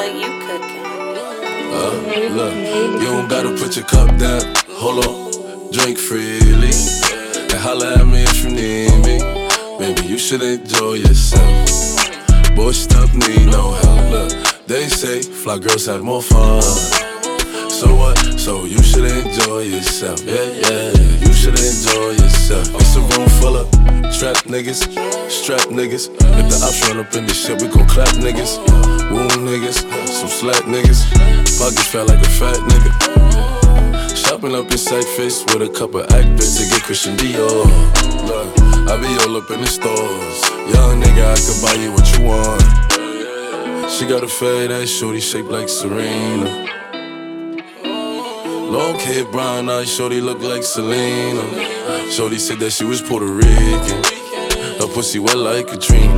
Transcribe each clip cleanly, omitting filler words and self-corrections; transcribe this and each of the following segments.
what you cooking. Look, you don't gotta put your cup down. Hold on, drink freely and holla at me if you need me. Baby, you should enjoy yourself. Boy, stuff need no help. Look, they say fly girls have more fun. So what? So you should enjoy yourself. Yeah, you should enjoy yourself. It's a room full of strapped niggas. If the ops run up in this shit, we gon' clap niggas. Wound niggas, some slack niggas. Pockets fat like a fat nigga. Shopping up in Cypress with a couple actors to get Christian Dior. Look, I be all up in the stores. Young nigga, I could buy you what you want. She got a fat ass shorty shaped like Serena. Long hair, brown eyes, shorty look like Selena. Shorty said that she was Puerto Rican. Her pussy wet like Katrina.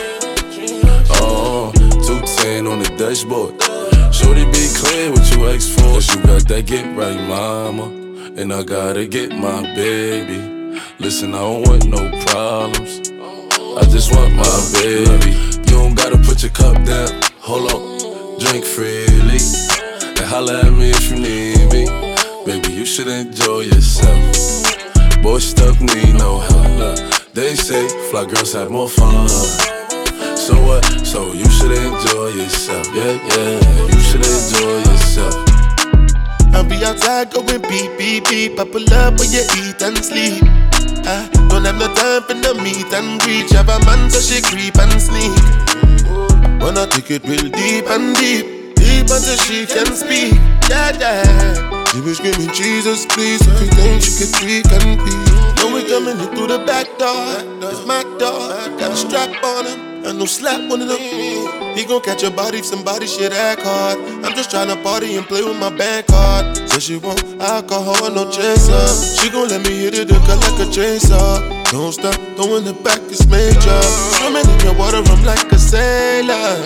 Oh, 210 on the dashboard. Shorty be clear what you ask for. Cause you got that get right, mama. And I gotta get my baby. Listen, I don't want no problems. I just want my baby. You don't gotta put your cup down. Hold on, drink freely and holla at me if you need me. Baby, you should enjoy yourself. Boy, stuff need no help. Look, they say fly girls have more fun. So what? So you should enjoy yourself. Yeah, you should enjoy yourself. I'll be outside going beep, beep, beep. I pull up when you eat and sleep. I don't have no time for the meet and greet. Have a man so she creep and sneak. Wanna take it real deep and deep. Deep until she can speak. Yeah. She was screaming, Jesus, please. Everything she could tweak and be. Now we coming in through the back door. It's my door. Got a strap on him and no slap on him. He gon' catch a body if somebody shit act hard. I'm just tryna party and play with my bank card. Says she want alcohol, no chaser. She gon' let me hit it, cut like a chainsaw. Don't stop, throwing it back, it's major. Swimming in your water, I'm like a sailor.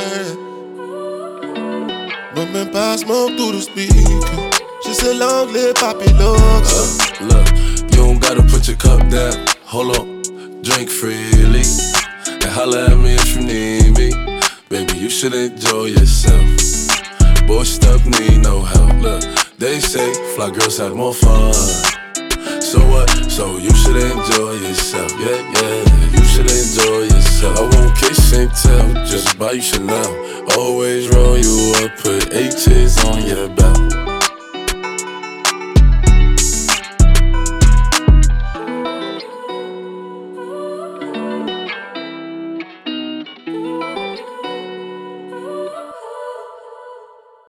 Bumpin' past smoke through the speaker. She said, long live Poppy looks. Look, you don't gotta put your cup down. Hold on, drink freely and holla at me if you need me. Baby, you should enjoy yourself. Boy, stuff need no help. Look, they say fly girls have more fun. So what? So you should enjoy yourself. Yeah, you should enjoy yourself. I won't kiss and tell, just buy you Chanel. Always roll you up, put H's on your belt.